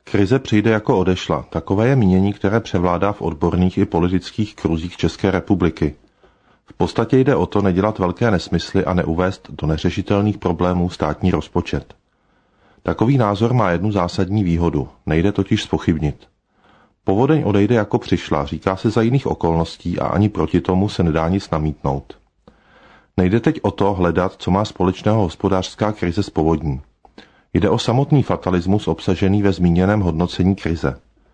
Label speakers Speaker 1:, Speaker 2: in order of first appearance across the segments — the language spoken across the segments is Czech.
Speaker 1: Krize přijde jako odešla. Takové je mínění, které převládá v odborných i politických kruzích České republiky. V podstatě jde o to nedělat velké nesmysly a neuvést do neřešitelných problémů státní rozpočet. Takový názor má jednu zásadní výhodu. Nejde totiž zpochybnit. Povodeň odejde jako přišla, říká se za jiných okolností a ani proti tomu se nedá nic namítnout. Nejde teď o to hledat, co má společného hospodářská krize s povodní. Jde o samotný fatalismus obsažený ve zmíněném hodnocení krize.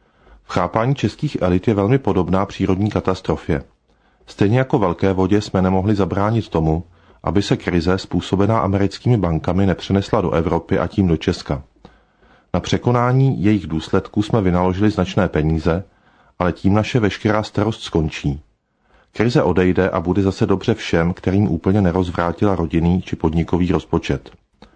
Speaker 1: V chápání českých elit je velmi podobná přírodní katastrofě. Stejně jako velké vodě jsme nemohli zabránit tomu, aby se krize způsobená americkými bankami nepřenesla do Evropy a tím do Česka. Na překonání jejich důsledků jsme vynaložili značné peníze, ale tím naše veškerá starost skončí. Krize odejde a bude zase dobře všem, kterým úplně nerozvrátila rodinný či podnikový rozpočet.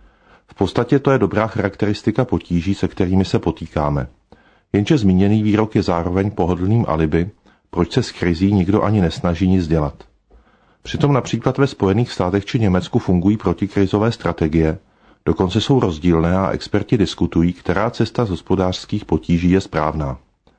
Speaker 1: V podstatě to je dobrá charakteristika potíží, se kterými se potýkáme. Jenže zmíněný výrok je zároveň pohodlným alibi, proč se s krizí nikdo ani nesnaží nic dělat. Přitom například ve Spojených státech či Německu fungují protikrizové strategie, dokonce jsou rozdílné a experti diskutují, která cesta z hospodářských potíží je správná.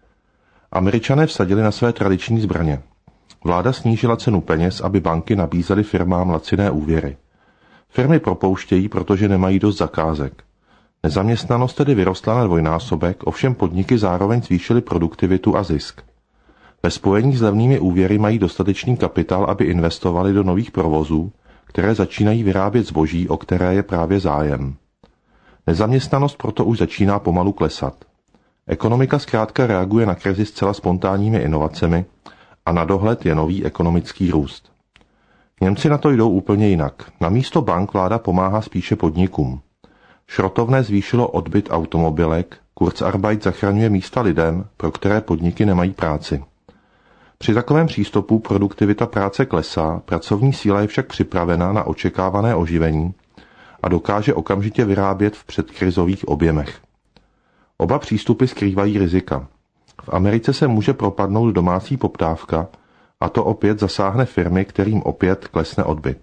Speaker 1: Američané vsadili na své tradiční zbraně. Vláda snížila cenu peněz, aby banky nabízely firmám laciné úvěry. Firmy propouštějí, protože nemají dost zakázek. Nezaměstnanost tedy vyrostla na dvojnásobek, ovšem podniky zároveň zvýšily produktivitu a zisk. Ve spojení s levnými úvěry mají dostatečný kapitál, aby investovali do nových provozů, které začínají vyrábět zboží, o které je právě zájem. Nezaměstnanost proto už začíná pomalu klesat. Ekonomika zkrátka reaguje na krizi zcela spontánními inovacemi a na dohled je nový ekonomický růst. Němci na to jdou úplně jinak. Namísto bank vláda pomáhá spíše podnikům. Šrotovné zvýšilo odbyt automobilek, Kurzarbeit zachraňuje místa lidem, pro které podniky nemají práci. Při takovém přístupu produktivita práce klesá, pracovní síla je však připravena na očekávané oživení a dokáže okamžitě vyrábět v předkrizových objemech. Oba přístupy skrývají rizika. V Americe se může propadnout domácí poptávka a to opět zasáhne firmy, kterým opět klesne odbyt.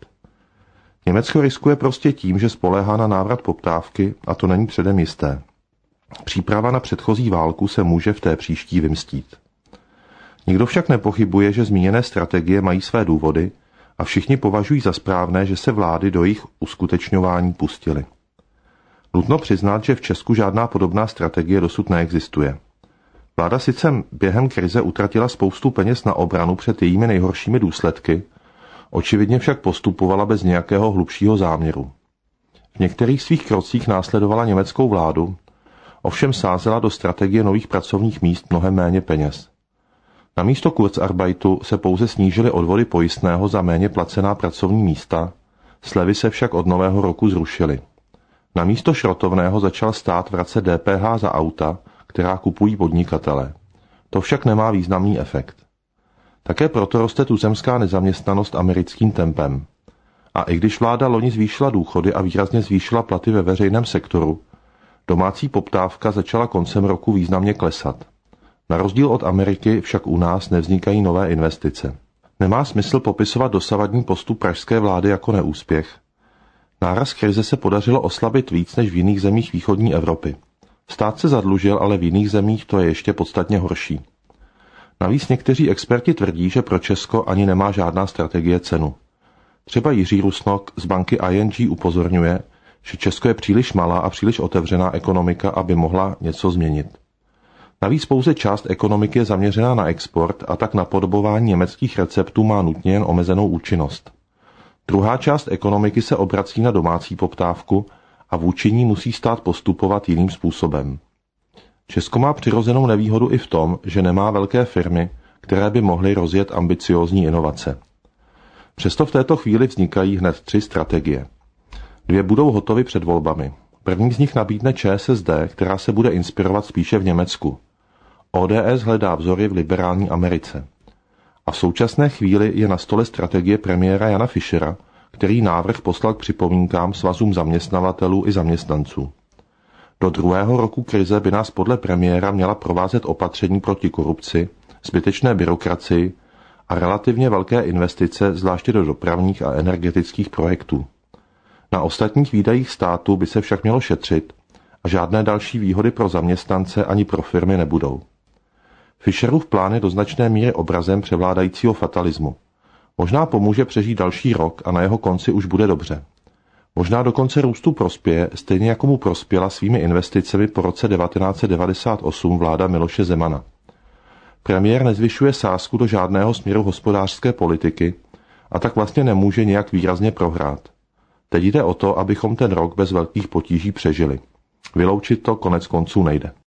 Speaker 1: Německo riskuje prostě tím, že spoléhá na návrat poptávky a to není předem jisté. Příprava na předchozí válku se může v té příští vymstít. Nikdo však nepochybuje, že zmíněné strategie mají své důvody a všichni považují za správné, že se vlády do jejich uskutečňování pustily. Nutno přiznat, že v Česku žádná podobná strategie dosud neexistuje. Vláda sice během krize utratila spoustu peněz na obranu před jejími nejhoršími důsledky, očividně však postupovala bez nějakého hlubšího záměru. V některých svých krocích následovala německou vládu, ovšem sázela do strategie nových pracovních míst mnohem méně peněz. Namísto Kurzarbeitu se pouze snížily odvody pojistného za méně placená pracovní místa, slevy se však od nového roku zrušily. Namísto šrotovného začal stát vracet DPH za auta, která kupují podnikatelé. To však nemá významný efekt. Také proto roste tuzemská nezaměstnanost americkým tempem. A i když vláda loni zvýšila důchody a výrazně zvýšila platy ve veřejném sektoru, domácí poptávka začala koncem roku významně klesat. Na rozdíl od Ameriky však u nás nevznikají nové investice. Nemá smysl popisovat dosavadní postup pražské vlády jako neúspěch. Náraz krize se podařilo oslabit víc než v jiných zemích východní Evropy. Stát se zadlužil, ale v jiných zemích to je ještě podstatně horší. Navíc někteří experti tvrdí, že pro Česko ani nemá žádná strategie cenu. Třeba Jiří Rusnok z banky ING upozorňuje, že Česko je příliš malá a příliš otevřená ekonomika, aby mohla něco změnit. Navíc pouze část ekonomiky je zaměřená na export a tak napodobování německých receptů má nutně jen omezenou účinnost. Druhá část ekonomiky se obrací na domácí poptávku a vůči ní musí stát postupovat jiným způsobem. Česko má přirozenou nevýhodu i v tom, že nemá velké firmy, které by mohly rozjet ambiciózní inovace. Přesto v této chvíli vznikají hned 3 strategie. 2 budou hotovy před volbami. První z nich nabídne ČSSD, která se bude inspirovat spíše v Německu. ODS hledá vzory v liberální Americe. A v současné chvíli je na stole strategie premiéra Jana Fischera, který návrh poslal k připomínkám svazům zaměstnavatelů i zaměstnanců. Do 2. roku krize by nás podle premiéra měla provázet opatření proti korupci, zbytečné byrokracii a relativně velké investice, zvláště do dopravních a energetických projektů. Na ostatních výdajích státu by se však mělo šetřit a žádné další výhody pro zaměstnance ani pro firmy nebudou. Fischerův plán je do značné míry obrazem převládajícího fatalismu. Možná pomůže přežít další rok a na jeho konci už bude dobře. Možná dokonce růstu prospěje, stejně jako mu prospěla svými investicemi po roce 1998 vláda Miloše Zemana. Premiér nezvyšuje sázku do žádného směru hospodářské politiky a tak vlastně nemůže nějak výrazně prohrát. Teď jde o to, abychom ten rok bez velkých potíží přežili. Vyloučit to konec konců nejde.